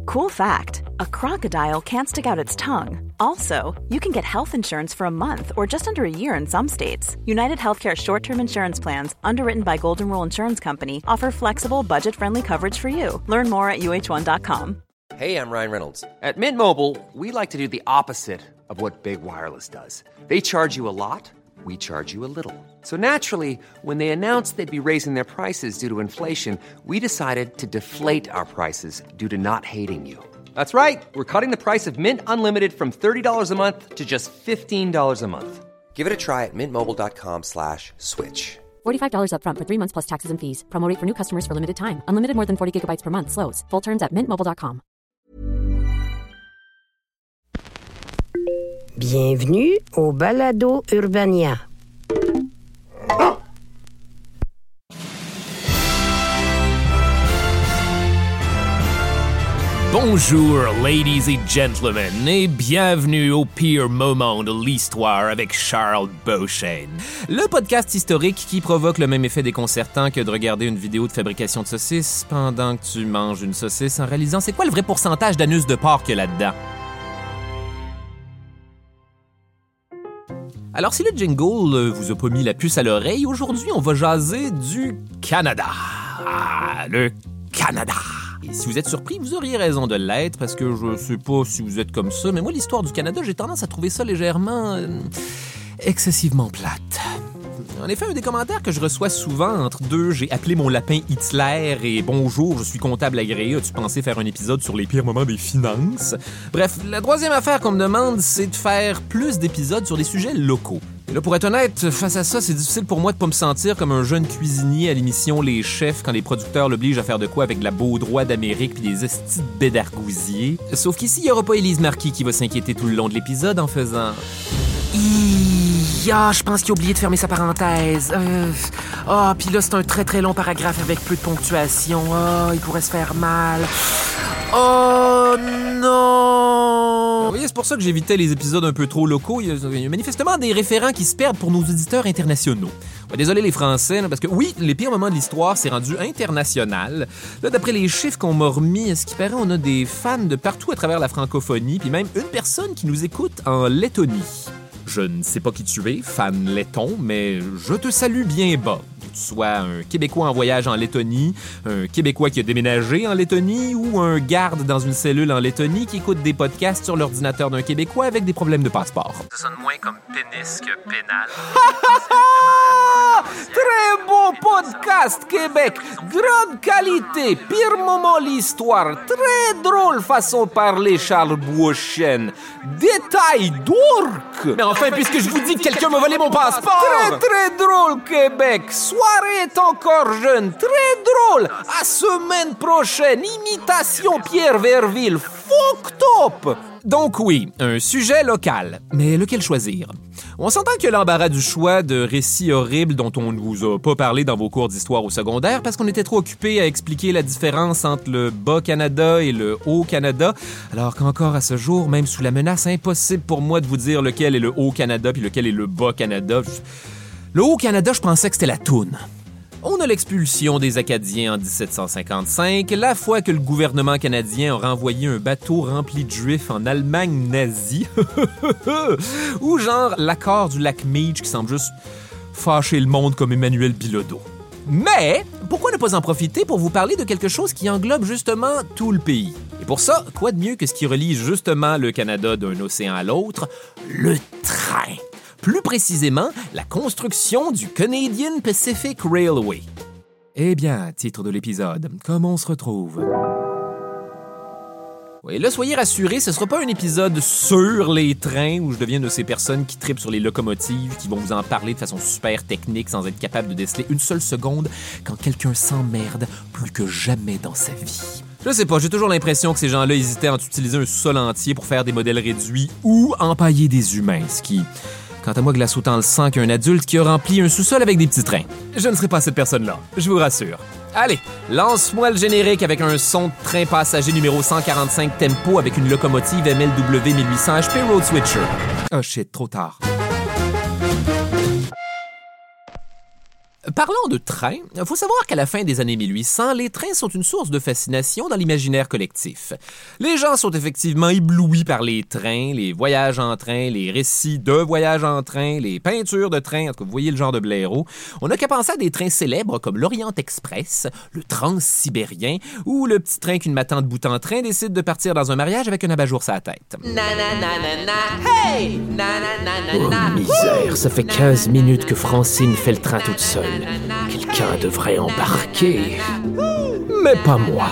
Cool fact, a crocodile can't stick out its tongue. Also, you can get health insurance for a month or just under a year in some states. United Healthcare short-term insurance plans, underwritten by Golden Rule Insurance Company, offer flexible, budget-friendly coverage for you. Learn more at uh1.com. Hey, I'm Ryan Reynolds. At Mint Mobile, we like to do the opposite of what Big Wireless does. They charge you a lot, we charge you a little. So naturally, when they announced they'd be raising their prices due to inflation, we decided to deflate our prices due to not hating you. That's right. We're cutting the price of Mint Unlimited from $30 a month to just $15 a month. Give it a try at mintmobile.com/switch. $45 up front for 3 months plus taxes and fees. Promo rate for new customers for limited time. Unlimited more than 40 gigabytes per month. Slows full terms at mintmobile.com. Bienvenue au Balado Urbania. Bonjour, ladies et gentlemen, et bienvenue au pire moment de l'histoire avec Charles Beauchesne. Le podcast historique qui provoque le même effet déconcertant que de regarder une vidéo de fabrication de saucisses pendant que tu manges une saucisse en réalisant c'est quoi le vrai pourcentage d'anus de porc qu'il y a là-dedans. Alors, si le jingle vous a pas mis la puce à l'oreille, aujourd'hui, on va jaser du Canada. Ah, le Canada. Et si vous êtes surpris, vous auriez raison de l'être, parce que je sais pas si vous êtes comme ça, mais moi, l'histoire du Canada, j'ai tendance à trouver ça légèrement... excessivement plate. En effet, un des commentaires que je reçois souvent entre deux, j'ai appelé mon lapin Hitler et bonjour, je suis comptable agréé, as-tu pensé faire un épisode sur les pires moments des finances? Bref, la troisième affaire qu'on me demande, c'est de faire plus d'épisodes sur des sujets locaux. Et là, pour être honnête, face à ça, c'est difficile pour moi de pas me sentir comme un jeune cuisinier à l'émission Les Chefs quand les producteurs l'obligent à faire de quoi avec de la Baudroie d'Amérique puis des estis de bédargousier. Sauf qu'ici, il y aura pas Élise Marquis qui va s'inquiéter tout le long de l'épisode en faisant... je pense qu'il a oublié de fermer sa parenthèse. Puis là, c'est un très très long paragraphe avec peu de ponctuation. Il pourrait se faire mal. Oh non! Vous voyez, c'est pour ça que j'évitais les épisodes un peu trop locaux. Il y a manifestement des référents qui se perdent pour nos auditeurs internationaux. Ouais, désolé les Français, parce que oui, les pires moments de l'histoire, c'est rendu international. Là, d'après les chiffres qu'on m'a remis, à ce qui paraît, on a des fans de partout à travers la francophonie, puis même une personne qui nous écoute en Lettonie. Je ne sais pas qui tu es, fan letton, mais je te salue bien bas. Que tu sois un Québécois en voyage en Lettonie, un Québécois qui a déménagé en Lettonie ou un garde dans une cellule en Lettonie qui écoute des podcasts sur l'ordinateur d'un Québécois avec des problèmes de passeport. Ça sonne moins comme pénis que pénal. Très beau podcast, Québec! Grande qualité, pire moment l'histoire, très drôle façon de parler, Charles Beauchesne. Détail d'orque! Mais enfin, puisque je vous dis que quelqu'un m'a volé mon passeport! Très, très drôle, Québec! Soirée est encore jeune, très drôle! À semaine prochaine, imitation Pierre Verville, fuck top! Donc oui, un sujet local. Mais lequel choisir? On s'entend qu'il y a l'embarras du choix de récits horribles dont on ne vous a pas parlé dans vos cours d'histoire au secondaire parce qu'on était trop occupés à expliquer la différence entre le Bas-Canada et le Haut-Canada, alors qu'encore à ce jour, même sous la menace, impossible pour moi de vous dire lequel est le Haut-Canada puis lequel est le Bas-Canada. Le Haut-Canada, je pensais que c'était la toune. On a l'expulsion des Acadiens en 1755, la fois que le gouvernement canadien a renvoyé un bateau rempli de Juifs en Allemagne nazie, ou genre l'accord du lac Meech qui semble juste fâcher le monde comme Emmanuel Bilodeau. Mais pourquoi ne pas en profiter pour vous parler de quelque chose qui englobe justement tout le pays? Et pour ça, quoi de mieux que ce qui relie justement le Canada d'un océan à l'autre? Le train! Plus précisément, la construction du Canadian Pacific Railway. Eh bien, titre de l'épisode, comment on se retrouve? Oui, là, soyez rassurés, ce ne sera pas un épisode sur les trains où je deviens de ces personnes qui tripent sur les locomotives, qui vont vous en parler de façon super technique sans être capable de déceler une seule seconde quand quelqu'un s'emmerde plus que jamais dans sa vie. Je sais pas, j'ai toujours l'impression que ces gens-là hésitaient à utiliser un sous-sol entier pour faire des modèles réduits ou empailler des humains, ce qui... Quant à moi, glace autant le sang qu'un adulte qui a rempli un sous-sol avec des petits trains. Je ne serai pas cette personne-là, je vous rassure. Allez, lance-moi le générique avec un son de train passager numéro 145 tempo avec une locomotive MLW 1800 HP Road Switcher. Oh shit, trop tard. Parlant de trains, il faut savoir qu'à la fin des années 1800, les trains sont une source de fascination dans l'imaginaire collectif. Les gens sont effectivement éblouis par les trains, les voyages en train, les récits de voyages en train, les peintures de trains, en tout cas, vous voyez le genre de blaireau. On n'a qu'à penser à des trains célèbres comme l'Orient Express, le Transsibérien ou le petit train qu'une matante bout en train décide de partir dans un mariage avec un abat-jour sur la tête. Hey! Oh, misère, ça fait 15 minutes que Francine fait le train toute seule. Quelqu'un devrait embarquer. Mais pas moi.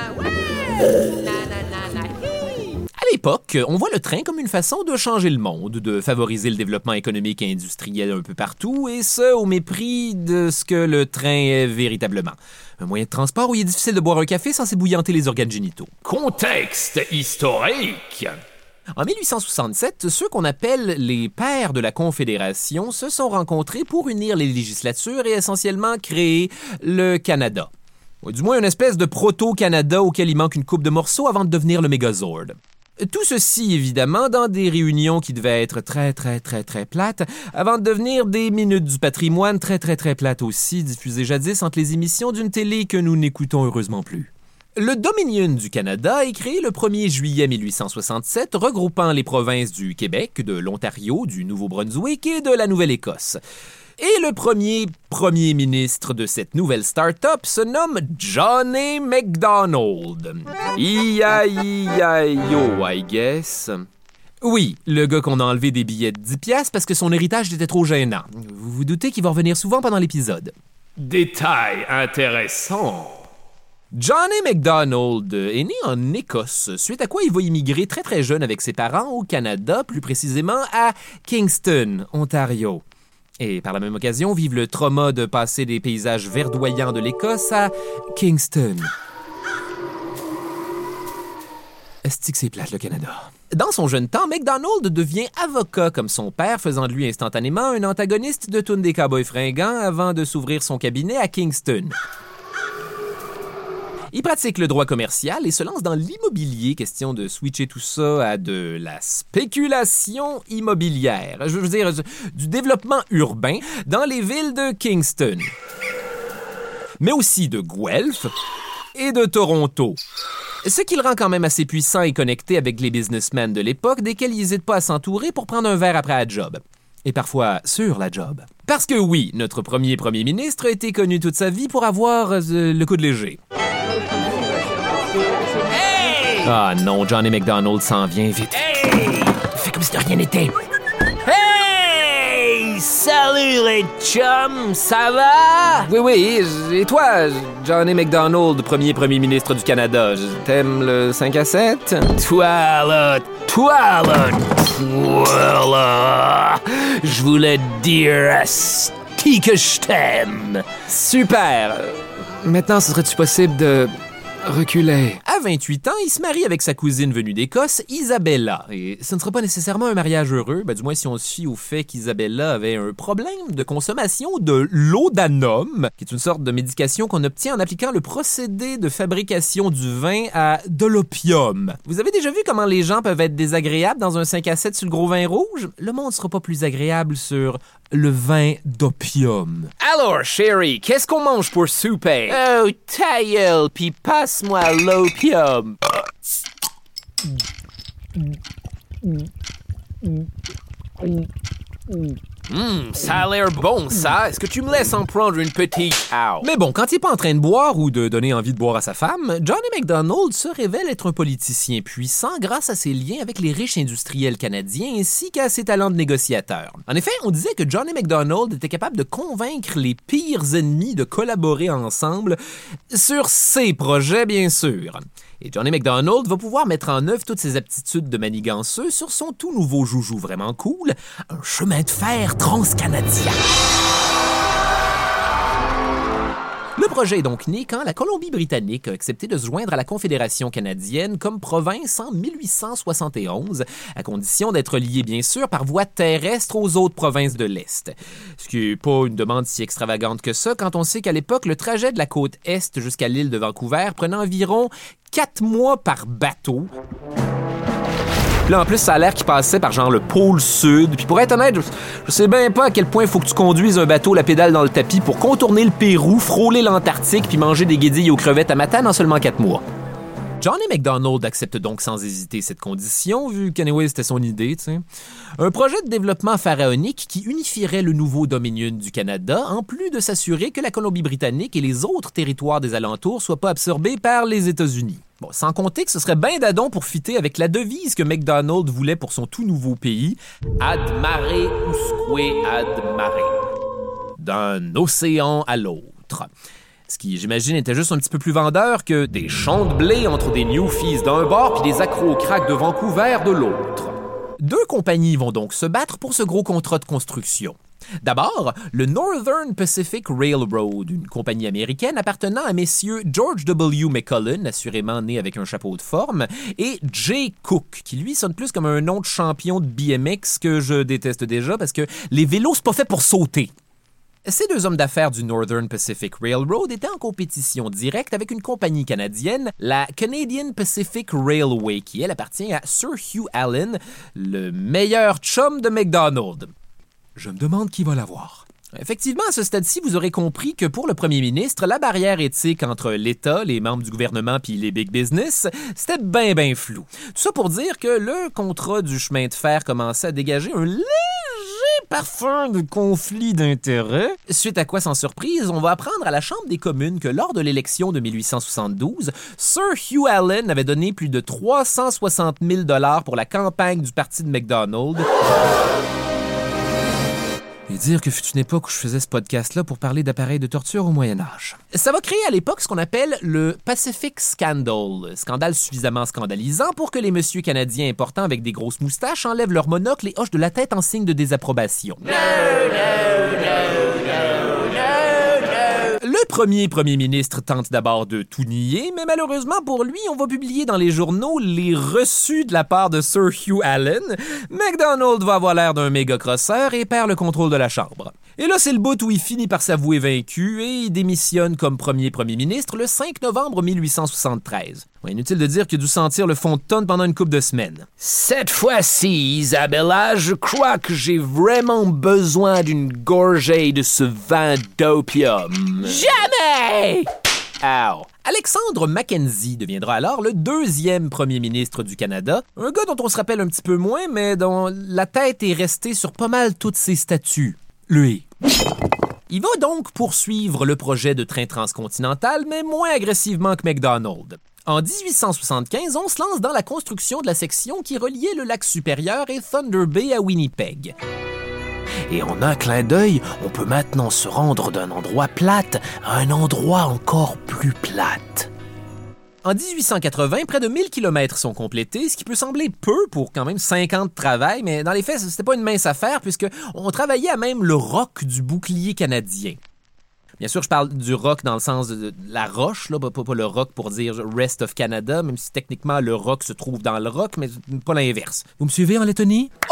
À l'époque, on voit le train comme une façon de changer le monde, de favoriser le développement économique et industriel un peu partout, et ce, au mépris de ce que le train est véritablement. Un moyen de transport où il est difficile de boire un café sans s'ébouillanter les organes génitaux. Contexte historique. En 1867, ceux qu'on appelle les pères de la Confédération se sont rencontrés pour unir les législatures et essentiellement créer le Canada. Ou du moins une espèce de proto-Canada auquel il manque une coupe de morceaux avant de devenir le Megazord. Tout ceci, évidemment, dans des réunions qui devaient être très plates, avant de devenir des minutes du patrimoine très plates aussi, diffusées jadis entre les émissions d'une télé que nous n'écoutons heureusement plus. Le Dominion du Canada est créé le 1er juillet 1867, regroupant les provinces du Québec, de l'Ontario, du Nouveau-Brunswick et de la Nouvelle-Écosse. Et le premier ministre de cette nouvelle start-up se nomme John A. Macdonald. I-I-I-I-O, I guess. Oui, le gars qu'on a enlevé des billets de 10$ parce que son héritage était trop gênant. Vous vous doutez qu'il va revenir souvent pendant l'épisode. Détail intéressant. John A. Macdonald est né en Écosse, suite à quoi il va immigrer très jeune avec ses parents au Canada, plus précisément à Kingston, Ontario. Et par la même occasion, vivre le trauma de passer des paysages verdoyants de l'Écosse à Kingston. Est-ce que c'est plate, le Canada? Dans son jeune temps, Macdonald devient avocat comme son père, faisant de lui instantanément un antagoniste de toune des Cowboys fringants avant de s'ouvrir son cabinet à Kingston. Il pratique le droit commercial et se lance dans l'immobilier, question de switcher tout ça à de la spéculation immobilière. Je veux dire, du développement urbain dans les villes de Kingston, mais aussi de Guelph et de Toronto. Ce qui le rend quand même assez puissant et connecté avec les businessmen de l'époque, desquels il n'hésite pas à s'entourer pour prendre un verre après la job. Et parfois sur la job. Parce que oui, notre premier ministre a été connu toute sa vie pour avoir le coude léger. Hey! Ah non, John A. Macdonald s'en vient vite. Hey! Fais comme si de rien n'était. Hey! Salut les chums, ça va? Oui, et toi, John A. Macdonald, premier ministre du Canada, t'aimes le 5 à 7? Toi là, je voulais te dire asti que je t'aime. Super! Maintenant, ce serait-tu possible de reculer? À 28 ans, il se marie avec sa cousine venue d'Écosse, Isabella. Et ce ne sera pas nécessairement un mariage heureux, du moins si on se fie au fait qu'Isabella avait un problème de consommation de laudanum, qui est une sorte de médication qu'on obtient en appliquant le procédé de fabrication du vin à de l'opium. Vous avez déjà vu comment les gens peuvent être désagréables dans un 5 à 7 sur le gros vin rouge? Le monde ne sera pas plus agréable sur le vin d'opium. Alors, chérie, qu'est-ce qu'on mange pour souper? Oh, ta gueule, pis passe-moi l'opium. Ça a l'air bon, ça. Est-ce que tu me laisses en prendre une petite? Ow. Mais bon, quand il n'est pas en train de boire ou de donner envie de boire à sa femme, John A. Macdonald se révèle être un politicien puissant grâce à ses liens avec les riches industriels canadiens ainsi qu'à ses talents de négociateur. En effet, on disait que John A. Macdonald était capable de convaincre les pires ennemis de collaborer ensemble sur ses projets, bien sûr. Et John A. Macdonald va pouvoir mettre en œuvre toutes ses aptitudes de maniganceux sur son tout nouveau joujou vraiment cool, un chemin de fer transcanadien. Le projet est donc né quand la Colombie-Britannique a accepté de se joindre à la Confédération canadienne comme province en 1871, à condition d'être lié bien sûr par voie terrestre aux autres provinces de l'Est. Ce qui n'est pas une demande si extravagante que ça quand on sait qu'à l'époque, le trajet de la côte Est jusqu'à l'île de Vancouver prenait environ 4 mois par bateau. Puis là, en plus, ça a l'air qu'il passait par genre le pôle sud. Puis pour être honnête, je sais bien pas à quel point il faut que tu conduises un bateau la pédale dans le tapis pour contourner le Pérou, frôler l'Antarctique puis manger des guédilles aux crevettes à Matane en seulement 4 mois. Johnny MacDonald accepte donc sans hésiter cette condition, vu qu'anyway, c'était son idée, tu sais. Un projet de développement pharaonique qui unifierait le nouveau Dominion du Canada, en plus de s'assurer que la Colombie-Britannique et les autres territoires des alentours soient pas absorbés par les États-Unis. Bon, sans compter que ce serait ben d'adon pour fitter avec la devise que MacDonald voulait pour son tout nouveau pays, « Ad mare usque ad mare », d'un océan à l'autre. Ce qui, j'imagine, était juste un petit peu plus vendeur que des champs de blé entre des Newfies d'un bord puis des accros au crack de Vancouver de l'autre. 2 compagnies vont donc se battre pour ce gros contrat de construction. D'abord, le Northern Pacific Railroad, une compagnie américaine appartenant à messieurs George W. McCullen, assurément né avec un chapeau de forme, et Jay Cook, qui lui sonne plus comme un nom de champion de BMX que je déteste déjà parce que les vélos, c'est pas fait pour sauter. Ces 2 hommes d'affaires du Northern Pacific Railroad étaient en compétition directe avec une compagnie canadienne, la Canadian Pacific Railway, qui, elle, appartient à Sir Hugh Allen, le meilleur chum de MacDonald. Je me demande qui va l'avoir. Effectivement, à ce stade-ci, vous aurez compris que pour le premier ministre, la barrière éthique entre l'État, les membres du gouvernement puis les big business, c'était ben flou. Tout ça pour dire que le contrat du chemin de fer commençait à dégager un léger parfum de conflit d'intérêts. Suite à quoi, sans surprise, on va apprendre à la Chambre des communes que lors de l'élection de 1872, Sir Hugh Allen avait donné plus de 360 000 $ pour la campagne du parti de MacDonald. Et dire que fut une époque où je faisais ce podcast-là pour parler d'appareils de torture au Moyen-Âge. Ça va créer à l'époque ce qu'on appelle le Pacific Scandal, scandale suffisamment scandalisant pour que les messieurs canadiens importants avec des grosses moustaches enlèvent leur monocle et hochent de la tête en signe de désapprobation. Le premier ministre tente d'abord de tout nier, mais malheureusement pour lui, on va publier dans les journaux les reçus de la part de Sir Hugh Allen. MacDonald va avoir l'air d'un méga crosseur et perd le contrôle de la Chambre. Et là, c'est le bout où il finit par s'avouer vaincu et il démissionne comme premier ministre le 5 novembre 1873. Ouais, inutile de dire qu'il a dû sentir le fond de tonne pendant une couple de semaines. Cette fois-ci, Isabella, je crois que j'ai vraiment besoin d'une gorgée de ce vin d'opium. Jamais! Ow. Alexandre Mackenzie deviendra alors le 2e premier ministre du Canada, un gars dont on se rappelle un petit peu moins, mais dont la tête est restée sur pas mal toutes ses statues. Lui. Il va donc poursuivre le projet de train transcontinental, mais moins agressivement que MacDonald. En 1875, on se lance dans la construction de la section qui reliait le lac supérieur et Thunder Bay à Winnipeg. Et en un clin d'œil, on peut maintenant se rendre d'un endroit plate à un endroit encore plus plate. En 1880, près de 1000 km sont complétés, ce qui peut sembler peu pour quand même 5 ans de travail, mais dans les faits, c'était pas une mince affaire puisqu'on travaillait à même le roc du bouclier canadien. Bien sûr, je parle du roc dans le sens de la roche, là, pas le roc pour dire Rest of Canada, même si techniquement le roc se trouve dans le roc, mais pas l'inverse. Vous me suivez en Lettonie? Oh!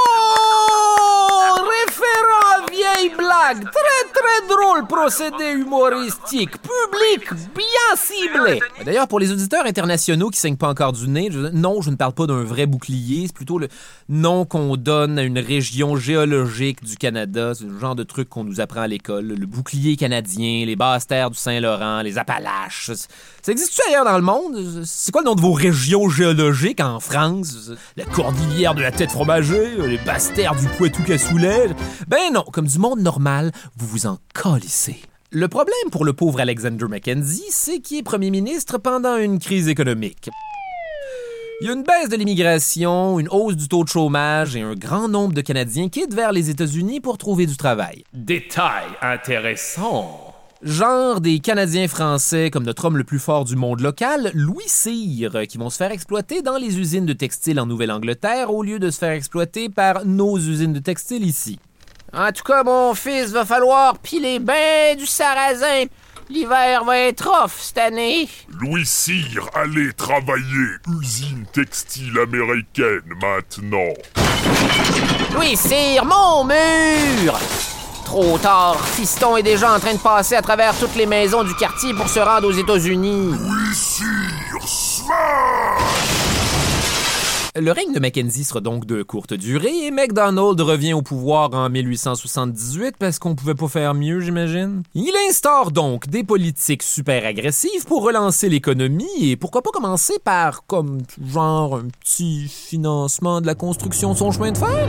Référent à vieille blague! Très drôle procédé humoristique! Public bien ciblé! D'ailleurs, pour les auditeurs internationaux qui saignent pas encore du nez, non, je ne parle pas d'un vrai bouclier, c'est plutôt le nom qu'on donne à une région géologique du Canada. C'est le genre de truc qu'on nous apprend à l'école. Le bouclier canadien, les basses terres du Saint-Laurent, les Appalaches. Ça existe-tu ailleurs dans le monde? C'est quoi le nom de vos régions géologiques en France? La cordillère de la tête fromagée? Les basses terres du Poitou-Cassoulet? Ben non, comme du monde normal, vous vous en calissez. Le problème pour le pauvre Alexander Mackenzie, c'est qu'il est premier ministre pendant une crise économique. Il y a une baisse de l'immigration, une hausse du taux de chômage et un grand nombre de Canadiens quittent vers les États-Unis pour trouver du travail. Détail intéressant. Genre des Canadiens français comme notre homme le plus fort du monde local, Louis Cyr, qui vont se faire exploiter dans les usines de textile en Nouvelle-Angleterre au lieu de se faire exploiter par nos usines de textile ici. En tout cas, mon fils, va falloir piler ben du sarrasin. L'hiver va être off cette année. Louis Cyr, allez travailler. Usine textile américaine maintenant. Louis Cyr, mon mur! Trop tard, Fiston est déjà en train de passer à travers toutes les maisons du quartier pour se rendre aux États-Unis. Louis Cyr, smash! Le règne de Mackenzie sera donc de courte durée et MacDonald revient au pouvoir en 1878 parce qu'on pouvait pas faire mieux, j'imagine. Il instaure donc des politiques super agressives pour relancer l'économie et pourquoi pas commencer par, comme genre, un petit financement de la construction de son chemin de fer?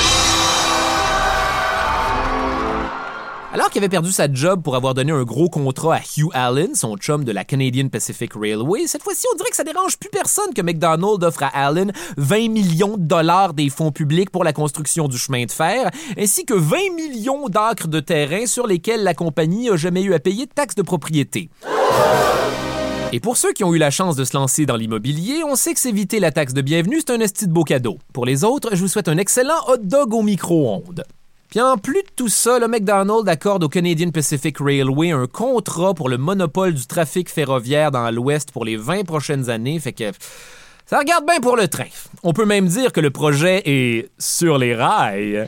Alors qu'il avait perdu sa job pour avoir donné un gros contrat à Hugh Allen, son chum de la Canadian Pacific Railway, cette fois-ci, on dirait que ça dérange plus personne que MacDonald offre à Allen 20 millions de dollars des fonds publics pour la construction du chemin de fer, ainsi que 20 millions d'acres de terrain sur lesquels la compagnie n'a jamais eu à payer de taxes de propriété. Et pour ceux qui ont eu la chance de se lancer dans l'immobilier, on sait que s'éviter la taxe de bienvenue, c'est un esti de beau cadeau. Pour les autres, je vous souhaite un excellent hot dog au micro-ondes. Puis en plus de tout ça, le MacDonald accorde au Canadian Pacific Railway un contrat pour le monopole du trafic ferroviaire dans l'Ouest pour les 20 prochaines années, fait que ça regarde bien pour le train. On peut même dire que le projet est sur les rails.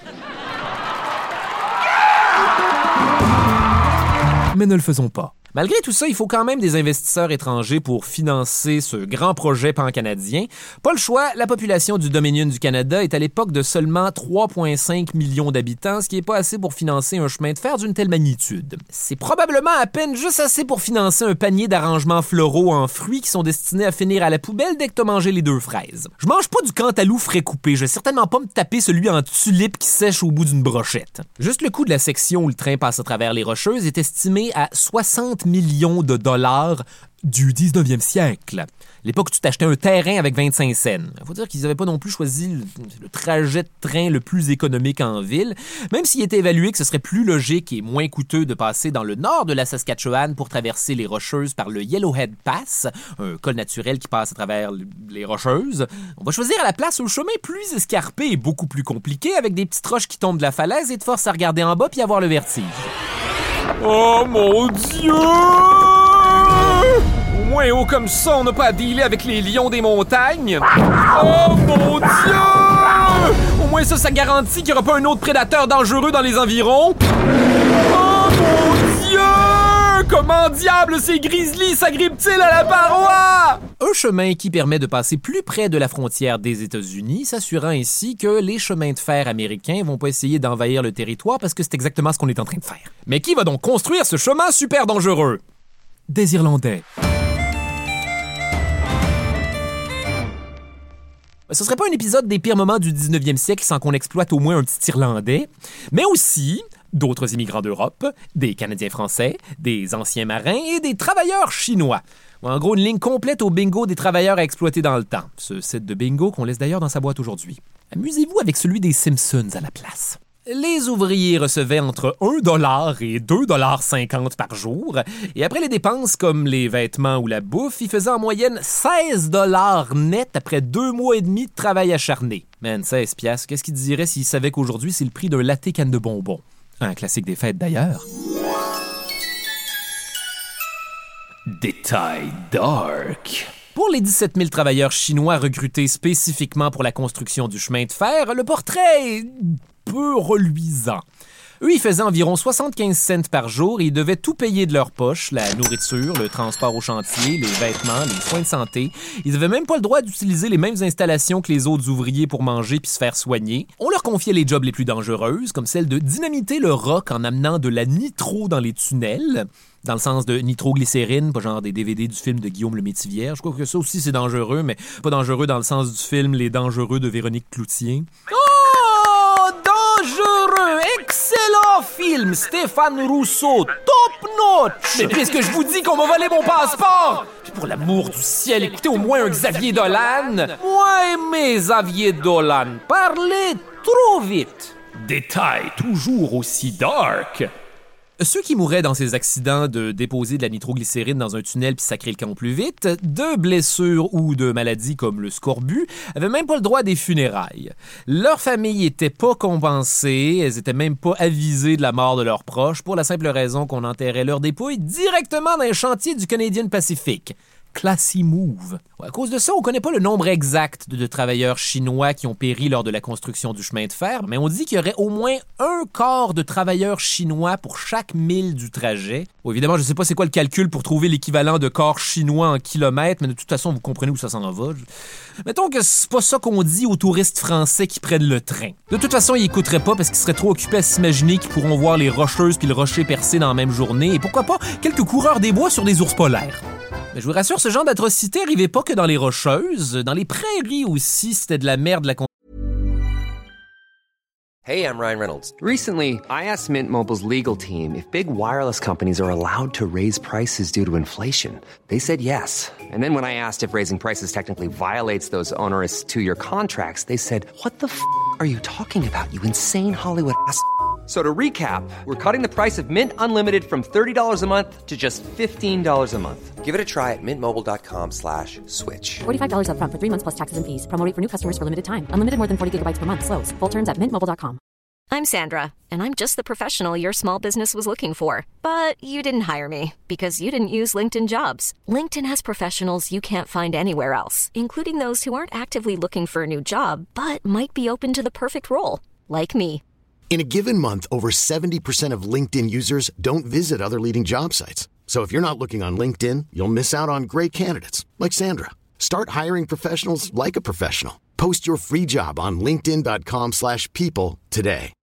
Mais ne le faisons pas. Malgré tout ça, il faut quand même des investisseurs étrangers pour financer ce grand projet pan-canadien. Pas le choix, la population du Dominion du Canada est à l'époque de seulement 3,5 millions d'habitants, ce qui n'est pas assez pour financer un chemin de fer d'une telle magnitude. C'est probablement à peine juste assez pour financer un panier d'arrangements floraux en fruits qui sont destinés à finir à la poubelle dès que t'as mangé les 2 fraises. Je mange pas du cantaloupe frais coupé, je vais certainement pas me taper celui en tulipe qui sèche au bout d'une brochette. Juste le coût de la section où le train passe à travers les Rocheuses est estimé à 60 millions de dollars du 19e siècle. L'époque où tu t'achetais un terrain avec 25 cents. Il faut dire qu'ils n'avaient pas non plus choisi le trajet de train le plus économique en ville, même s'il était évalué que ce serait plus logique et moins coûteux de passer dans le nord de la Saskatchewan pour traverser les Rocheuses par le Yellowhead Pass, un col naturel qui passe à travers les Rocheuses. On va choisir à la place un chemin plus escarpé et beaucoup plus compliqué avec des petites roches qui tombent de la falaise et te forcent à regarder en bas puis avoir le vertige. Oh mon Dieu! Au moins haut comme ça, on n'a pas à dealer avec les lions des montagnes. Oh mon Dieu! Au moins ça garantit qu'il n'y aura pas un autre prédateur dangereux dans les environs. Oh mon Dieu! Comment diable ces grizzlies s'agrippent-ils à la paroi? Un chemin qui permet de passer plus près de la frontière des États-Unis, s'assurant ainsi que les chemins de fer américains vont pas essayer d'envahir le territoire parce que c'est exactement ce qu'on est en train de faire. Mais qui va donc construire ce chemin super dangereux? Des Irlandais. Ce serait pas un épisode des pires moments du 19e siècle sans qu'on exploite au moins un petit Irlandais, mais aussi d'autres immigrants d'Europe, des Canadiens français, des anciens marins et des travailleurs chinois. En gros, une ligne complète au bingo des travailleurs à exploiter dans le temps. Ce set de bingo qu'on laisse d'ailleurs dans sa boîte aujourd'hui. Amusez-vous avec celui des Simpsons à la place. Les ouvriers recevaient entre 1$ et 2,50$ par jour, et après les dépenses comme les vêtements ou la bouffe, ils faisaient en moyenne 16$ net après 2 mois et demi de travail acharné. Man, 16$, qu'est-ce qu'ils diraient s'ils savaient qu'aujourd'hui c'est le prix d'un latte canne de bonbons? Un classique des fêtes d'ailleurs. Détail dark. Pour les 17 000 travailleurs chinois recrutés spécifiquement pour la construction du chemin de fer, le portrait est peu reluisant. Eux, ils faisaient environ 75 cents par jour et ils devaient tout payer de leur poche, la nourriture, le transport au chantier, les vêtements, les soins de santé. Ils n'avaient même pas le droit d'utiliser les mêmes installations que les autres ouvriers pour manger puis se faire soigner. On leur confiait les jobs les plus dangereuses, comme celle de dynamiter le roc en amenant de la nitro dans les tunnels. Dans le sens de nitroglycérine, pas genre des DVD du film de Guillaume le Métivier. Je crois que ça aussi c'est dangereux, mais pas dangereux dans le sens du film Les Dangereux de Véronique Cloutier. Oh! Dangereux! Excellent film! Stéphane Rousseau! Top notch! Mais puisque je vous dis qu'on m'a volé mon passeport! Puis pour l'amour du ciel, écoutez au moins un Xavier Dolan! Moi aimé Xavier Dolan! Parlez trop vite! Détail toujours aussi dark! Ceux qui mouraient dans ces accidents de déposer de la nitroglycérine dans un tunnel puis sacrer le camp plus vite, de blessures ou de maladies comme le scorbut, avaient même pas le droit à des funérailles. Leurs familles étaient pas compensées, elles étaient même pas avisées de la mort de leurs proches pour la simple raison qu'on enterrait leurs dépouilles directement dans les chantiers du Canadian Pacific. classy move. À cause de ça, on ne connaît pas le nombre exact de travailleurs chinois qui ont péri lors de la construction du chemin de fer, mais on dit qu'il y aurait au moins un quart de travailleurs chinois pour chaque mille du trajet. Bon, évidemment, je ne sais pas c'est quoi le calcul pour trouver l'équivalent de corps chinois en kilomètres, mais de toute façon, vous comprenez où ça s'en va. Mettons que c'est pas ça qu'on dit aux touristes français qui prennent le train. De toute façon, ils écouteraient pas parce qu'ils seraient trop occupés à s'imaginer qu'ils pourront voir les Rocheuses puis le Rocher percé dans la même journée, et pourquoi pas quelques coureurs des bois sur des ours polaires. Mais je vous rassure, ce genre d'atrocité arrivait pas que dans les Rocheuses. Dans les prairies aussi, c'était de la merde. Hey, I'm Ryan Reynolds. Recently, I asked Mint Mobile's legal team if big wireless companies are allowed to raise prices due to inflation. They said yes. And then when I asked if raising prices technically violates those onerous two-year contracts, they said, "What the f*** are you talking about, you insane Hollywood ass?" So to recap, we're cutting the price of Mint Unlimited from $30 a month to just $15 a month. Give it a try at mintmobile.com/switch. $45 up front for 3 months plus taxes and fees. Promo rate for new customers for limited time. Unlimited more than 40 gigabytes per month. Slows full terms at mintmobile.com. I'm Sandra, and I'm just the professional your small business was looking for. But you didn't hire me because you didn't use LinkedIn Jobs. LinkedIn has professionals you can't find anywhere else, including those who aren't actively looking for a new job, but might be open to the perfect role, like me. In a given month, over 70% of LinkedIn users don't visit other leading job sites. So if you're not looking on LinkedIn, you'll miss out on great candidates like Sandra. Start hiring professionals like a professional. Post your free job on linkedin.com/people today.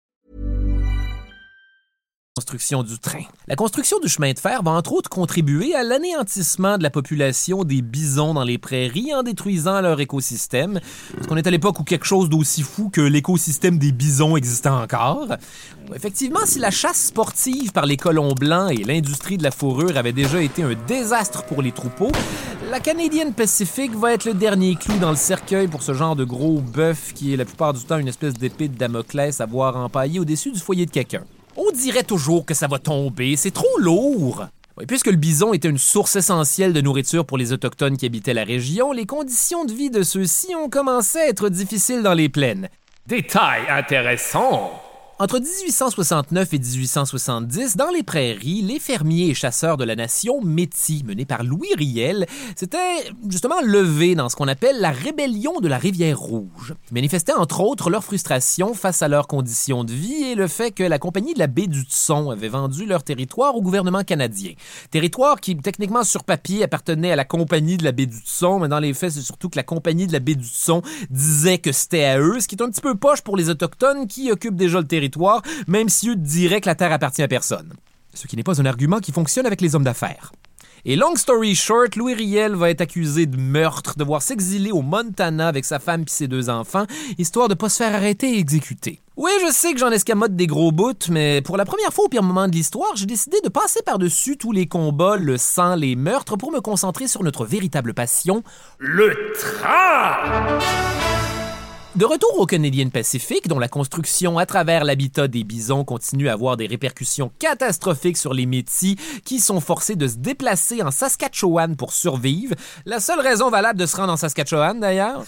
Construction du train. La construction du chemin de fer va entre autres contribuer à l'anéantissement de la population des bisons dans les prairies en détruisant leur écosystème. Parce qu'on est à l'époque où quelque chose d'aussi fou que l'écosystème des bisons existait encore. Effectivement, si la chasse sportive par les colons blancs et l'industrie de la fourrure avait déjà été un désastre pour les troupeaux, la Canadian Pacific va être le dernier clou dans le cercueil pour ce genre de gros bœuf qui est la plupart du temps une espèce d'épée de Damoclès à voir empaillée au-dessus du foyer de quelqu'un. On dirait toujours que ça va tomber, c'est trop lourd. Et puisque le bison était une source essentielle de nourriture pour les Autochtones qui habitaient la région, les conditions de vie de ceux-ci ont commencé à être difficiles dans les plaines. Détail intéressant! Entre 1869 et 1870, dans les prairies, les fermiers et chasseurs de la nation Métis, menés par Louis Riel, s'étaient justement levés dans ce qu'on appelle la rébellion de la Rivière-Rouge. Ils manifestaient entre autres leur frustration face à leurs conditions de vie et le fait que la compagnie de la baie du Tson avait vendu leur territoire au gouvernement canadien. Territoire qui, techniquement sur papier, appartenait à la compagnie de la baie du Tson, mais dans les faits, c'est surtout que la compagnie de la baie du Tson disait que c'était à eux, ce qui est un petit peu poche pour les Autochtones qui occupent déjà le territoire, même si eux diraient que la terre appartient à personne. Ce qui n'est pas un argument qui fonctionne avec les hommes d'affaires. Et long story short, Louis Riel va être accusé de meurtre, devoir s'exiler au Montana avec sa femme et ses 2 enfants, histoire de ne pas se faire arrêter et exécuter. Oui, je sais que j'en escamote des gros bouts, mais pour la première fois au pire moment de l'histoire, j'ai décidé de passer par-dessus tous les combats, le sang, les meurtres, pour me concentrer sur notre véritable passion, le train! De retour au Canadian Pacific, dont la construction à travers l'habitat des bisons continue à avoir des répercussions catastrophiques sur les Métis qui sont forcés de se déplacer en Saskatchewan pour survivre. La seule raison valable de se rendre en Saskatchewan, d'ailleurs.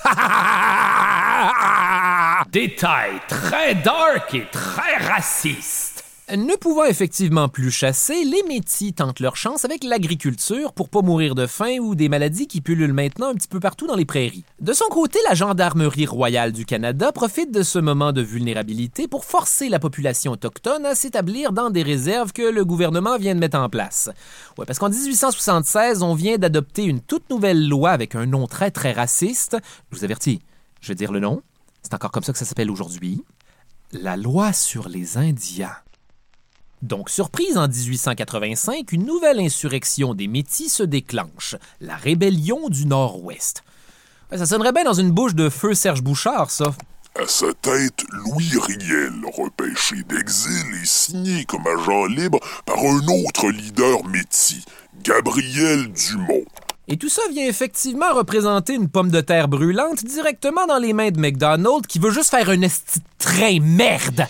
Détail très dark et très raciste. Ne pouvant effectivement plus chasser, les Métis tentent leur chance avec l'agriculture pour pas mourir de faim ou des maladies qui pullulent maintenant un petit peu partout dans les prairies. De son côté, la Gendarmerie royale du Canada profite de ce moment de vulnérabilité pour forcer la population autochtone à s'établir dans des réserves que le gouvernement vient de mettre en place. Ouais, parce qu'en 1876, on vient d'adopter une toute nouvelle loi avec un nom très très raciste. Je vous avertis, je vais dire le nom. C'est encore comme ça que ça s'appelle aujourd'hui. La loi sur les Indiens. Donc, surprise, en 1885, une nouvelle insurrection des Métis se déclenche, la Rébellion du Nord-Ouest. Ça sonnerait bien dans une bouche de feu Serge Bouchard, ça. À sa tête, Louis Riel, repêché d'exil et signé comme agent libre par un autre leader métis, Gabriel Dumont. Et tout ça vient effectivement représenter une pomme de terre brûlante directement dans les mains de McDonald qui veut juste faire un esti de train merde.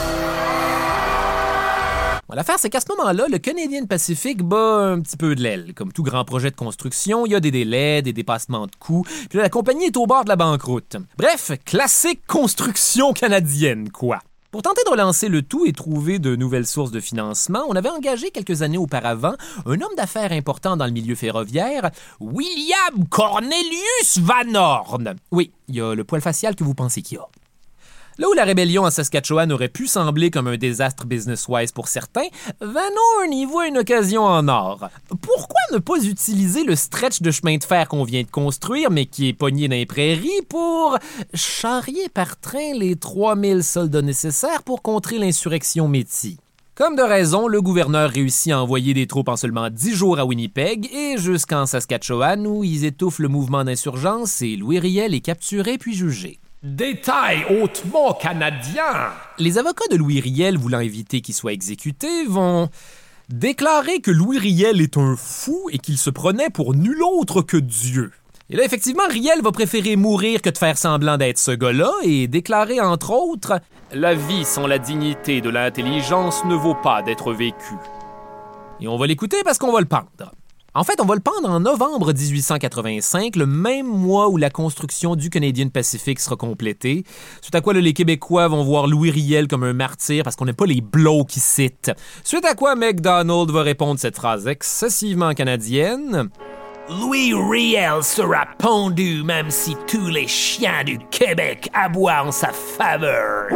Bon, l'affaire, c'est qu'à ce moment-là, le Canadian Pacific bat un petit peu de l'aile. Comme tout grand projet de construction, il y a des délais, des dépassements de coûts, puis là, la compagnie est au bord de la banqueroute. Bref, classique construction canadienne, quoi. Pour tenter de relancer le tout et trouver de nouvelles sources de financement, on avait engagé quelques années auparavant un homme d'affaires important dans le milieu ferroviaire, William Cornelius Van Horn. Oui, il y a le poil facial que vous pensez qu'il y a. Là où la rébellion en Saskatchewan aurait pu sembler comme un désastre business-wise pour certains, Van Horn y voit une occasion en or. Pourquoi ne pas utiliser le stretch de chemin de fer qu'on vient de construire, mais qui est pogné dans les prairies, pour charrier par train les 3000 soldats nécessaires pour contrer l'insurrection Métis? Comme de raison, le gouverneur réussit à envoyer des troupes en seulement 10 jours à Winnipeg et jusqu'en Saskatchewan où ils étouffent le mouvement d'insurgence et Louis Riel est capturé puis jugé. Détail hautement canadien! Les avocats de Louis Riel, voulant éviter qu'il soit exécuté, vont déclarer que Louis Riel est un fou et qu'il se prenait pour nul autre que Dieu. Et là, effectivement, Riel va préférer mourir que de faire semblant d'être ce gars-là et déclarer, entre autres, « La vie sans la dignité de l'intelligence ne vaut pas d'être vécue. » Et on va l'écouter parce qu'on va le pendre. En fait, on va le pendre en novembre 1885, le même mois où la construction du Canadian Pacific sera complétée. Suite à quoi, les Québécois vont voir Louis Riel comme un martyr parce qu'on n'aime pas les blocs qui citent. Suite à quoi, MacDonald va répondre cette phrase excessivement canadienne. Louis Riel sera pendu même si tous les chiens du Québec aboient en sa faveur.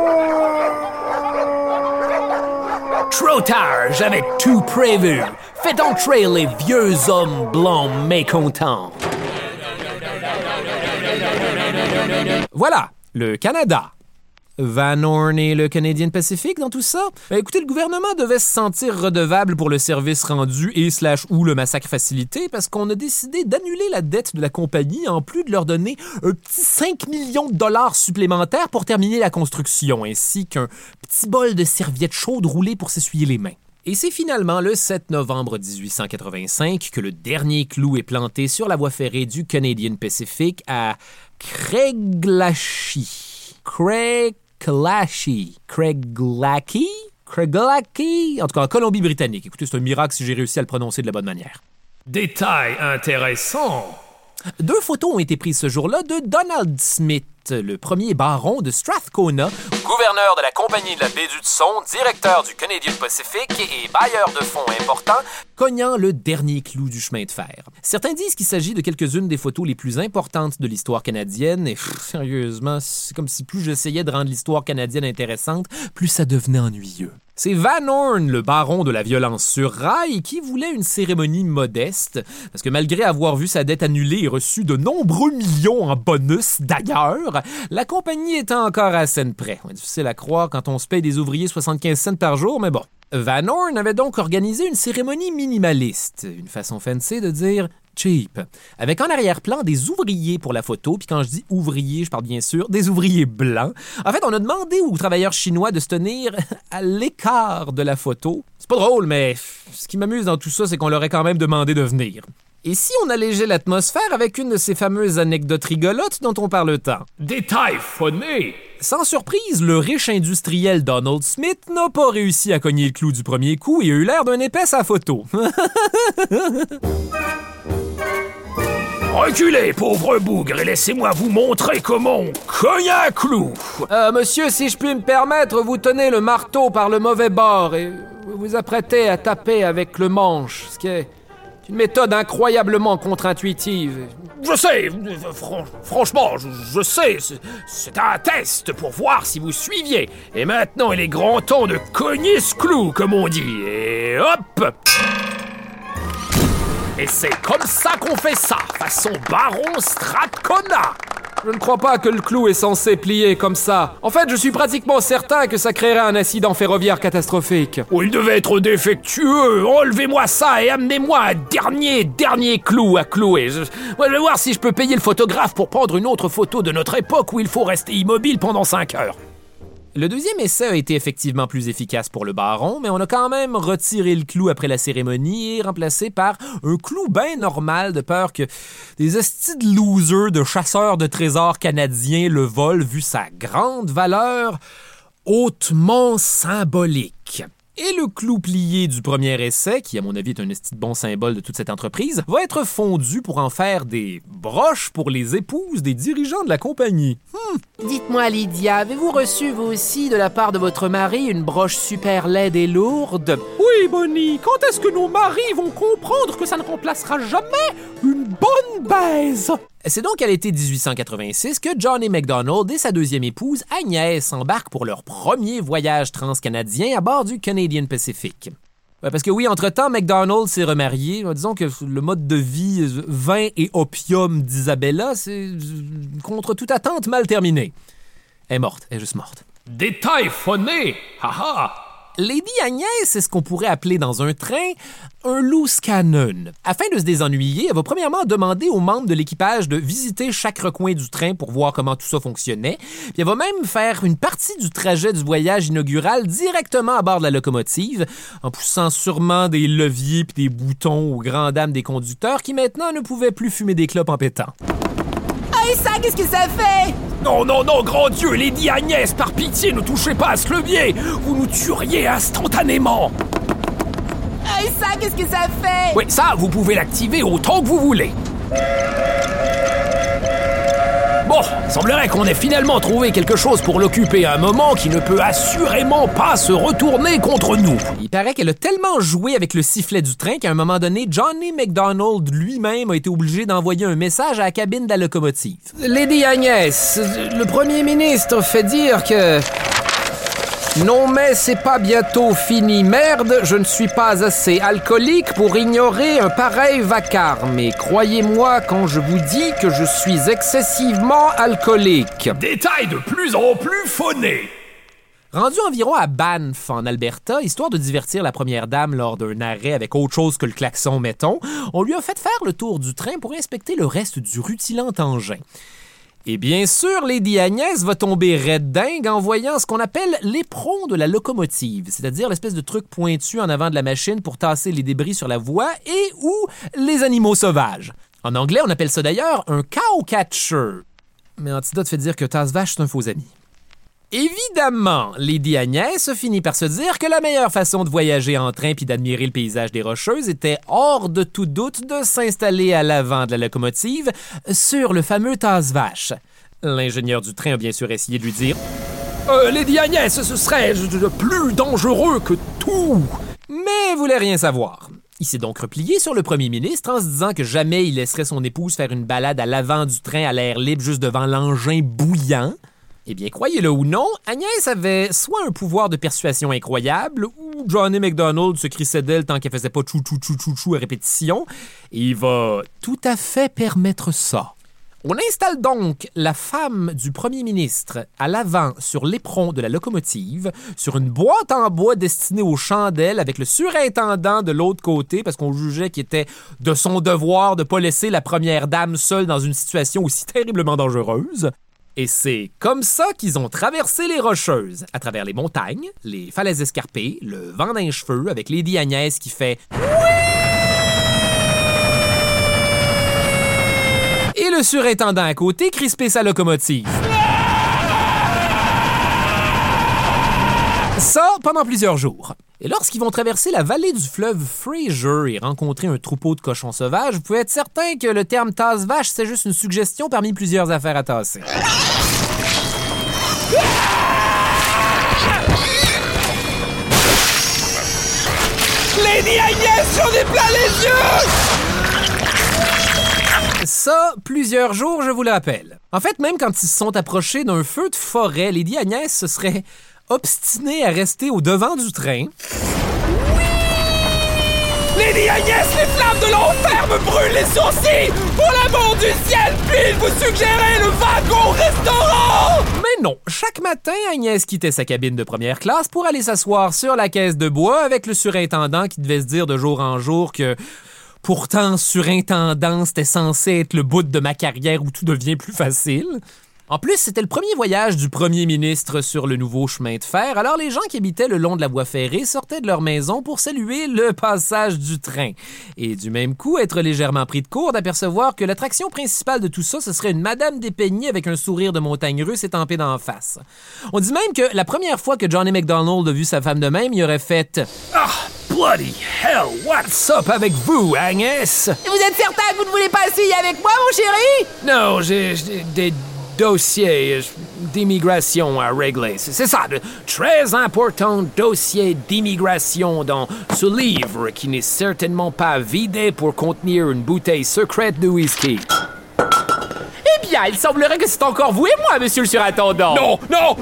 Trop tard, j'avais tout prévu. Faites entrer les vieux hommes blancs mécontents. Voilà, le Canada. Van Horn et le Canadian Pacific dans tout ça? Écoutez, le gouvernement devait se sentir redevable pour le service rendu et /ou le massacre facilité parce qu'on a décidé d'annuler la dette de la compagnie en plus de leur donner un petit 5 millions de dollars supplémentaires pour terminer la construction, ainsi qu'un petit bol de serviettes chaudes roulées pour s'essuyer les mains. Et c'est finalement le 7 novembre 1885 que le dernier clou est planté sur la voie ferrée du Canadian Pacific à Craiglachie. Craiglachie, en tout cas en Colombie-Britannique. Écoutez, c'est un miracle si j'ai réussi à le prononcer de la bonne manière. Détail intéressant! 2 photos ont été prises ce jour-là de Donald Smith, le premier baron de Strathcona, gouverneur de la Compagnie de la baie d'Hudson, directeur du Canadian Pacific et bailleur de fonds important, cognant le dernier clou du chemin de fer. Certains disent qu'il s'agit de quelques-unes des photos les plus importantes de l'histoire canadienne, et sérieusement, c'est comme si plus j'essayais de rendre l'histoire canadienne intéressante, plus ça devenait ennuyeux. C'est Van Horn, le baron de la violence sur rail, qui voulait une cérémonie modeste, parce que malgré avoir vu sa dette annulée et reçu de nombreux millions en bonus d'ailleurs, la compagnie était encore à scène près. Difficile à croire quand on se paye des ouvriers 75 cents par jour, mais bon. Van Horn avait donc organisé une cérémonie minimaliste, une façon fancy de dire cheap, avec en arrière-plan des ouvriers pour la photo, puis quand je dis ouvriers, je parle bien sûr des ouvriers blancs. En fait, on a demandé aux travailleurs chinois de se tenir à l'écart de la photo. C'est pas drôle, mais ce qui m'amuse dans tout ça, c'est qu'on leur a quand même demandé de venir. Et si on allégeait l'atmosphère avec une de ces fameuses anecdotes rigolotes dont on parle tant? Détail phoné! Sans surprise, le riche industriel Donald Smith n'a pas réussi à cogner le clou du premier coup et a eu l'air d'un épais à photo. Reculez, pauvre bougre, et laissez-moi vous montrer comment on cogne un clou! Monsieur, si je puis me permettre, vous tenez le marteau par le mauvais bord et vous vous apprêtez à taper avec le manche, ce qui est une méthode incroyablement contre-intuitive. Je sais, franchement, je sais, c'est un test pour voir si vous suiviez. Et maintenant, il est grand temps de cogner ce clou, comme on dit. Et hop! Et c'est comme ça qu'on fait ça, façon baron Strathcona. Je ne crois pas que le clou est censé plier comme ça. En fait, je suis pratiquement certain que ça créerait un accident ferroviaire catastrophique. Oh, il devait être défectueux. Enlevez-moi ça et amenez-moi un dernier clou à clouer. Je vais voir si je peux payer le photographe pour prendre une autre photo de notre époque où il faut rester immobile pendant 5 heures. Le deuxième essai a été effectivement plus efficace pour le baron, mais on a quand même retiré le clou après la cérémonie et remplacé par un clou bien normal de peur que des hosties de losers de chasseurs de trésors canadiens le volent vu sa grande valeur hautement symbolique. Et le clou plié du premier essai, qui à mon avis est un esti de bon symbole de toute cette entreprise, va être fondu pour en faire des broches pour les épouses des dirigeants de la compagnie. Dites-moi, Lydia, avez-vous reçu, vous aussi, de la part de votre mari, une broche super laide et lourde? Oui, Bonnie, quand est-ce que nos maris vont comprendre que ça ne remplacera jamais une bonne baise? C'est donc à l'été 1886 que Johnny MacDonald et sa deuxième épouse, Agnès, s'embarquent pour leur premier voyage transcanadien à bord du Canadian Pacific. Parce que oui, entre-temps, MacDonald s'est remarié. Disons que le mode de vie vin et opium d'Isabella, c'est contre toute attente mal terminé. Elle est morte, elle est juste morte. Détail phoné! Haha! Lady Agnès, c'est ce qu'on pourrait appeler dans un train un loose cannon. Afin de se désennuyer, elle va premièrement demander aux membres de l'équipage de visiter chaque recoin du train pour voir comment tout ça fonctionnait. Puis elle va même faire une partie du trajet du voyage inaugural directement à bord de la locomotive, en poussant sûrement des leviers puis des boutons aux grandes dames des conducteurs qui maintenant ne pouvaient plus fumer des clopes en pétant. Hey, ça, qu'est-ce que ça fait? Non, non, non, grand Dieu, Lady Agnès, par pitié, ne touchez pas à ce levier! Vous nous tueriez instantanément! Hey, ça, qu'est-ce que ça fait? Oui, ça, vous pouvez l'activer autant que vous voulez. Bon, semblerait qu'on ait finalement trouvé quelque chose pour l'occuper à un moment qui ne peut assurément pas se retourner contre nous. Il paraît qu'elle a tellement joué avec le sifflet du train qu'à un moment donné, Johnny MacDonald lui-même a été obligé d'envoyer un message à la cabine de la locomotive. Lady Agnès, le premier ministre fait dire que... Non mais c'est pas bientôt fini, merde, je ne suis pas assez alcoolique pour ignorer un pareil vacarme. Et croyez-moi quand je vous dis que je suis excessivement alcoolique. Détail de plus en plus phoné. Rendu environ à Banff, en Alberta, histoire de divertir la première dame lors d'un arrêt avec autre chose que le klaxon, mettons, on lui a fait faire le tour du train pour inspecter le reste du rutilant engin. Et bien sûr, Lady Agnès va tomber raide dingue en voyant ce qu'on appelle l'éperon de la locomotive, c'est-à-dire l'espèce de truc pointu en avant de la machine pour tasser les débris sur la voie et ou les animaux sauvages. En anglais, on appelle ça d'ailleurs un cowcatcher. Mais Antidote fait dire que tasse-vache, c'est un faux ami. Évidemment, Lady Agnès finit par se dire que la meilleure façon de voyager en train puis d'admirer le paysage des Rocheuses était, hors de tout doute, de s'installer à l'avant de la locomotive sur le fameux tasse-vache. L'ingénieur du train a bien sûr essayé de lui dire « Lady Agnès, ce serait plus dangereux que tout !» Mais voulait rien savoir. Il s'est donc replié sur le premier ministre en se disant que jamais il laisserait son épouse faire une balade à l'avant du train à l'air libre juste devant l'engin bouillant. Eh bien, croyez-le ou non, Agnès avait soit un pouvoir de persuasion incroyable, ou Johnny MacDonald se crissait d'elle tant qu'elle faisait pas chou-chou-chou-chou-chou à répétition, et il va tout à fait permettre ça. On installe donc la femme du premier ministre à l'avant sur l'éperon de la locomotive, sur une boîte en bois destinée aux chandelles avec le surintendant de l'autre côté parce qu'on jugeait qu'il était de son devoir de ne pas laisser la première dame seule dans une situation aussi terriblement dangereuse. Et c'est comme ça qu'ils ont traversé les Rocheuses, à travers les montagnes, les falaises escarpées, le vent d'un cheveu, avec Lady Agnès qui fait « Oui! » Et le surintendant à côté crispait sa locomotive. Ça, pendant plusieurs jours. Et lorsqu'ils vont traverser la vallée du fleuve Fraser et rencontrer un troupeau de cochons sauvages, vous pouvez être certain que le terme tasse-vache, c'est juste une suggestion parmi plusieurs affaires à tasser. Lady Agnès, j'en ai plein les yeux! Ça, plusieurs jours, je vous le rappelle. En fait, même quand ils se sont approchés d'un feu de forêt, Lady Agnès se serait obstinée à rester au devant du train. Oui! Lady Agnès, les flammes de l'enfer me brûlent les sourcils! Pour l'amour du ciel, puis vous suggérez le wagon-restaurant! Mais non, chaque matin, Agnès quittait sa cabine de première classe pour aller s'asseoir sur la caisse de bois avec le surintendant qui devait se dire de jour en jour que... Pourtant, surintendant, c'était censé être le bout de ma carrière où tout devient plus facile. En plus, c'était le premier voyage du premier ministre sur le nouveau chemin de fer, alors les gens qui habitaient le long de la voie ferrée sortaient de leur maison pour saluer le passage du train. Et du même coup, être légèrement pris de court d'apercevoir que l'attraction principale de tout ça, ce serait une madame dépeignée avec un sourire de montagne russe étampé d'en face. On dit même que la première fois que Johnny MacDonald a vu sa femme de même, il aurait fait « Ah! Bloody hell, what's up avec vous, Agnès? Vous êtes certain que vous ne voulez pas essayer avec moi, mon chéri? Non, j'ai dossier d'immigration à régler. C'est ça, de très important dossier d'immigration dans ce livre qui n'est certainement pas vidé pour contenir une bouteille secrète de whisky. Eh bien, il semblerait que c'est encore vous et moi, monsieur le surintendant. Non!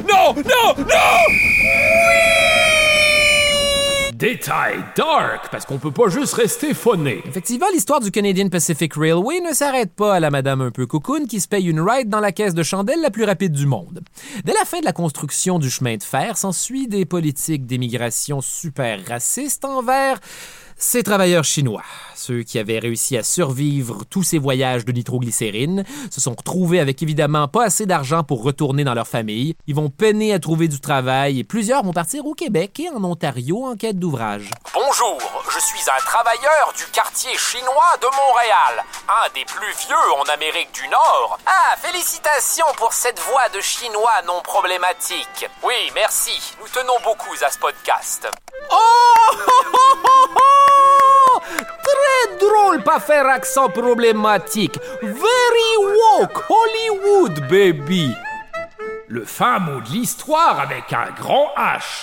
Détail dark, parce qu'on peut pas juste rester phoné. Effectivement, l'histoire du Canadian Pacific Railway ne s'arrête pas à la madame un peu cocoon qui se paye une ride dans la caisse de chandelle la plus rapide du monde. Dès la fin de la construction du chemin de fer, s'ensuit des politiques d'émigration super racistes envers ces travailleurs chinois. Ceux qui avaient réussi à survivre tous ces voyages de nitroglycérine se sont retrouvés avec évidemment pas assez d'argent pour retourner dans leur famille. Ils vont peiner à trouver du travail et plusieurs vont partir au Québec et en Ontario en quête d'ouvrage. Bonjour, je suis un travailleur du quartier chinois de Montréal, un des plus vieux en Amérique du Nord. Ah, félicitations pour cette voix de chinois non problématique. Oui, merci, nous tenons beaucoup à ce podcast. Très drôle pas faire accent problématique. Very woke Hollywood, baby. Le fin mot de l'histoire avec un grand H.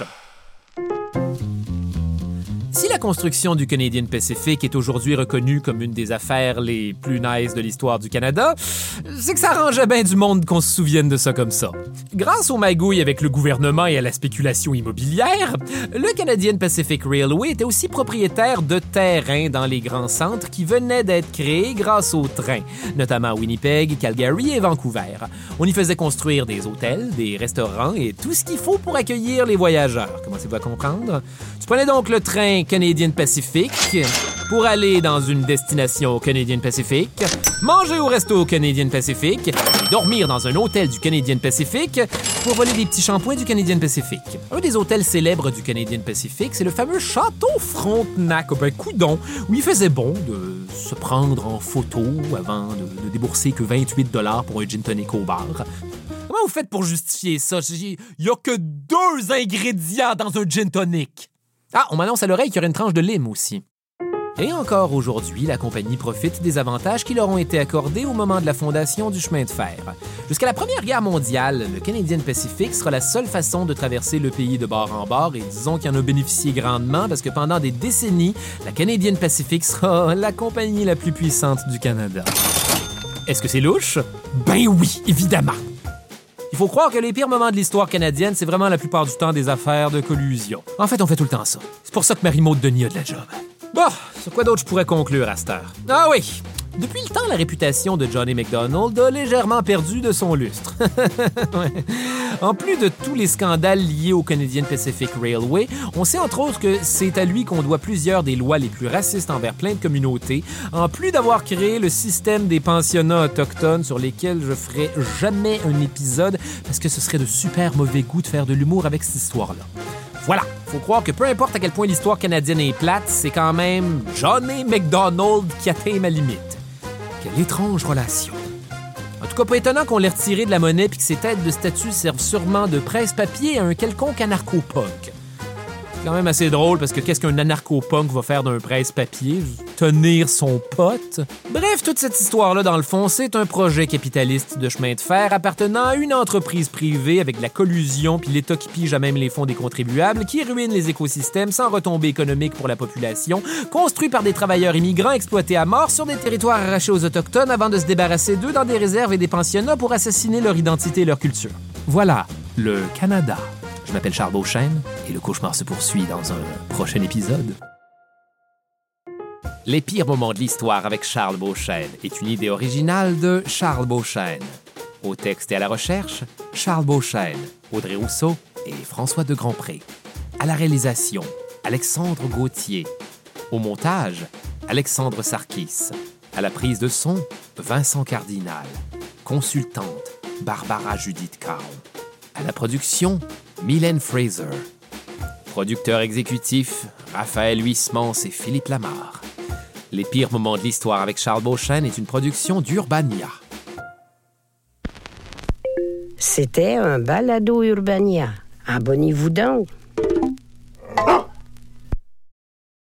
Si la construction du Canadian Pacific est aujourd'hui reconnue comme une des affaires les plus nice de l'histoire du Canada, c'est que ça arrangeait bien du monde qu'on se souvienne de ça comme ça. Grâce aux magouilles avec le gouvernement et à la spéculation immobilière, le Canadian Pacific Railway était aussi propriétaire de terrains dans les grands centres qui venaient d'être créés grâce aux trains, notamment à Winnipeg, Calgary et Vancouver. On y faisait construire des hôtels, des restaurants et tout ce qu'il faut pour accueillir les voyageurs. Commencez-vous à comprendre? Tu prenais donc le train Canadian Pacific pour aller dans une destination au Canadian Pacific, manger au resto au Canadian Pacific et dormir dans un hôtel du Canadian Pacific pour voler des petits shampoings du Canadian Pacific. Un des hôtels célèbres du Canadian Pacific, c'est le fameux Château Frontenac, ben coudon, où il faisait bon de se prendre en photo avant de débourser que 28 $ pour un gin tonic au bar. Comment vous faites pour justifier ça? Il y a que 2 ingrédients dans un gin tonic. Ah, on m'annonce à l'oreille qu'il y aurait une tranche de lime aussi. Et encore aujourd'hui, la compagnie profite des avantages qui leur ont été accordés au moment de la fondation du chemin de fer. Jusqu'à la Première Guerre mondiale, le Canadian Pacific sera la seule façon de traverser le pays de bord en bord et disons qu'il en a bénéficié grandement parce que pendant des décennies, la Canadian Pacific sera la compagnie la plus puissante du Canada. Est-ce que c'est louche? Ben oui, évidemment! Il faut croire que les pires moments de l'histoire canadienne, c'est vraiment la plupart du temps des affaires de collusion. En fait, on fait tout le temps ça. C'est pour ça que Marie-Maude Denis a de la job. Bon, sur quoi d'autre je pourrais conclure à cette heure? Ah oui! Depuis le temps, la réputation de Johnny MacDonald a légèrement perdu de son lustre. Ouais. En plus de tous les scandales liés au Canadian Pacific Railway, on sait entre autres que c'est à lui qu'on doit plusieurs des lois les plus racistes envers plein de communautés, en plus d'avoir créé le système des pensionnats autochtones sur lesquels je ferai jamais un épisode parce que ce serait de super mauvais goût de faire de l'humour avec cette histoire-là. Voilà, faut croire que peu importe à quel point l'histoire canadienne est plate, c'est quand même Johnny MacDonald qui atteint ma limite. Quelle étrange relation. En tout cas, pas étonnant qu'on l'ait retiré de la monnaie puis que ses têtes de statue servent sûrement de presse-papier à un quelconque anarcho-punk. C'est quand même assez drôle parce que qu'est-ce qu'un anarcho-punk va faire d'un presse-papier? Tenir son pote? Bref, toute cette histoire-là, dans le fond, c'est un projet capitaliste de chemin de fer appartenant à une entreprise privée avec de la collusion puis l'État qui pige à même les fonds des contribuables, qui ruine les écosystèmes sans retombées économiques pour la population, construit par des travailleurs immigrants exploités à mort sur des territoires arrachés aux Autochtones avant de se débarrasser d'eux dans des réserves et des pensionnats pour assassiner leur identité et leur culture. Voilà, le Canada. Je m'appelle Charles Beauchesne et le cauchemar se poursuit dans un prochain épisode. Les pires moments de l'histoire avec Charles Beauchesne est une idée originale de Charles Beauchesne. Au texte et à la recherche, Charles Beauchesne, Audrey Rousseau et François de Grandpré. À la réalisation, Alexandre Gauthier. Au montage, Alexandre Sarkis. À la prise de son, Vincent Cardinal. Consultante, Barbara Judith Caron. À la production, Mylène Fraser. Producteur exécutif, Raphaël Huysmans et Philippe Lamarre. Les pires moments de l'histoire avec Charles Beauchesne est une production d'Urbania. C'était un balado Urbania. Abonnez-vous donc.